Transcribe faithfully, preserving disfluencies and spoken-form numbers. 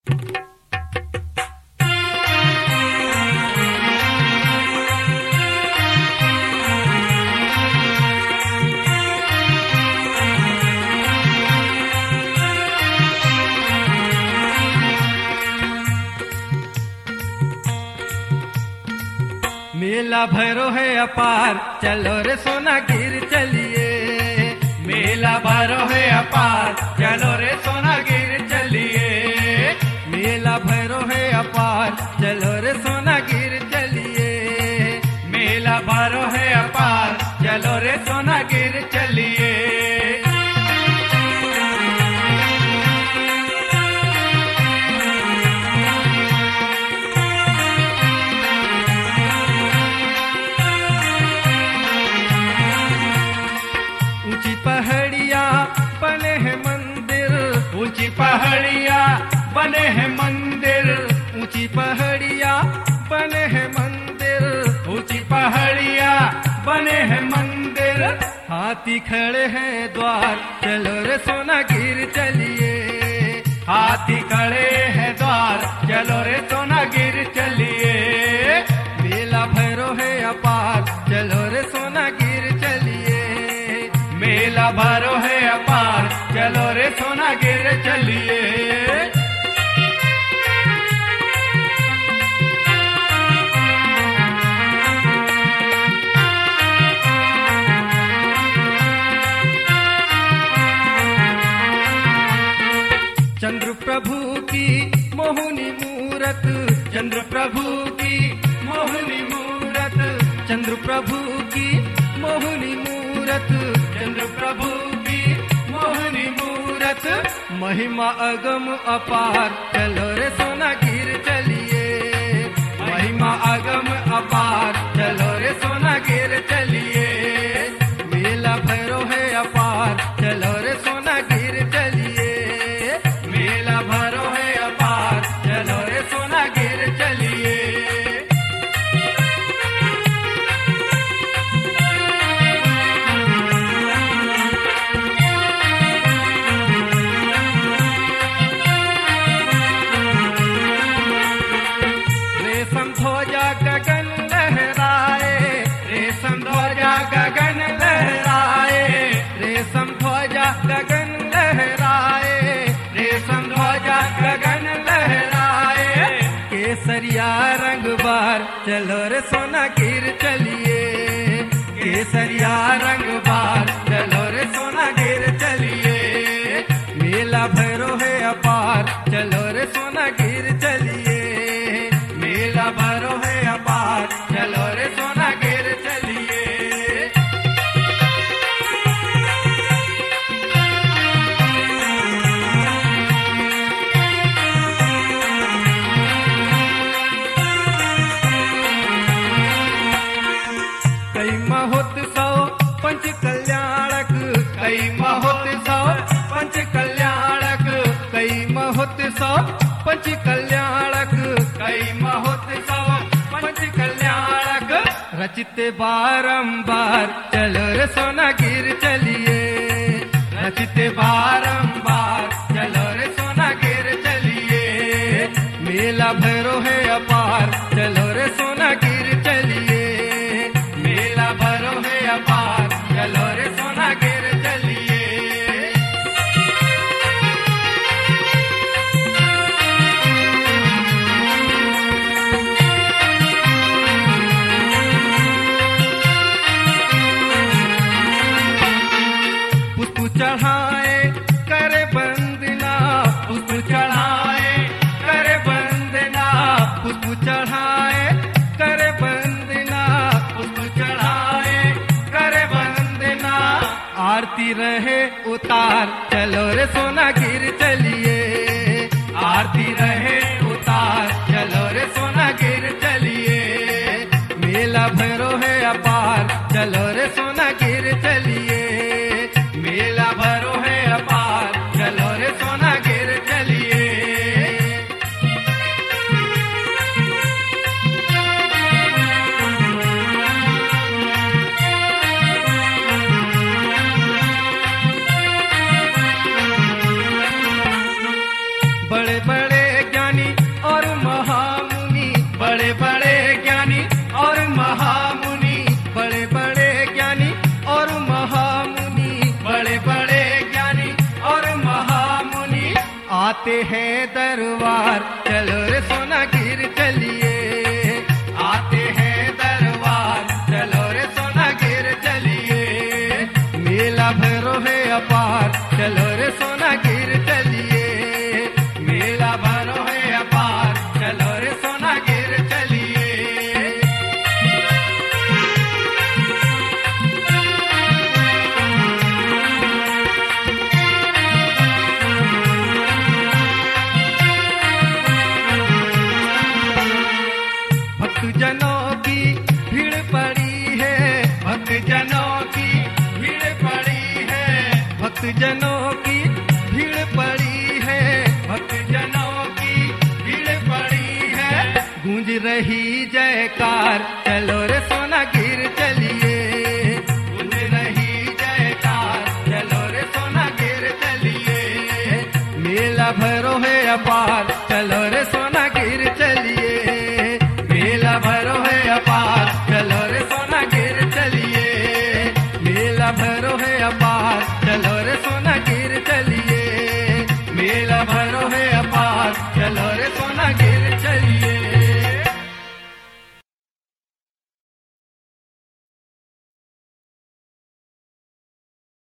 मेला भरो है अपार, चलो रे सोना गिर चलिए। मेला भरो है अपार, चलो रे सोना गिर चलिए। मेला भरो है अपार, चलो रे सोना गिर चलिए। मेला भरो है अपार, चलो रे सोना गिर चलिए। ऊंची पहाड़िया बने हैं मंदिर, ऊंची पहाड़िया बने हैं मंदिर। ऊंची पहाड़िया बने हैं मंदिर। ऊंची पहाड़िया बने हैं मंदिर। हाथी खड़े हैं द्वार, चलो रे सोना गिर चलिए। हाथी खड़े हैं द्वार, चलो रे सोना गिर चलिए। मेला भरो है अपार, चलो रे सोना गिर चलिए। मेला भरो है अपार, चलो रे सोना गिर चलिए। चंद्र प्रभु की मोहनी मूरत, चंद्र प्रभु की मोहनी मूरत। चंद्र प्रभु की मोहनी मूरत। चंद्र प्रभु की मोहनी मूरत। महिमा अगम अपार, चलो रे सोना गिर चलिए। महिमा अगम अपार, चलो रे सोना गिर चलिए। मेला भरो है अपार, चलो रे सोना गिर चलिए। मेला भरो है अपार, चलो रे सोना गिर चलिए। रेशम ध्वजा गगन लहराए, रेशम ध्वजा गगन लहराए। रेशम ध्वजा गगन लहराए। रेशम ध्वजा गगन लहराए। केसरिया रंग बार, चलो रे सोना गिर चलिए। केसरिया रंग बार, चलो रे सोना गिर चलिए। मेला भरो है अपार, चलो रे सोना गिर चलिए। मेला भरो है अपार, चलो रे सोना गिर चलिए। कई महोत्सव पंच कल्याणक, कई महोत्सव पंच कल्याणक। कई महोत्सव पंच कल्याणक। कई महोत्सव पंच कल्याणक। रचते बारंबार, चलो रे सोना गिर चलिए। रचते बारंबार, चलो रे सोना गिर चलिए। मेला भरो है अपार, चलो रे सोना गिर चलिए। मेला भरो है अपार, चलो रे सोना गिर चलिए। पुष्प चढ़ाए करे वंदना, पुष्प चढ़ाए करे वंदना। पुष्प चढ़ाए करे वंदना। पुष्प चढ़ाए करे वंदना। आरती रहे उतार, चलो रे सोना गिर चलिए। आरती रहे उतार, चलो रे सोना गिर चलिए। मेला भरो है अपार, चलो रे सोना गिर चलिए। मेला भरो है अपार, चलो रे सोना गिर चलिए। बड़े बड़े ज्ञान आते हैं दरबार चलो रे सोना गिर चलिए, आते हैं दरबार चलो रे सोना गिर चलिए, मेला भरो है अपार चलो रे सोना गिर चलिए, मेला भरो है अपार चलो रे सोना गिर चलिए। भक्तजनों की भीड़ पड़ी है, भक्तजनों की भीड़ पड़ी है, भक्तजनों की भीड़ पड़ी है, भक्तजनों की भीड़ पड़ी है, गूंज रही जयकार चलो रे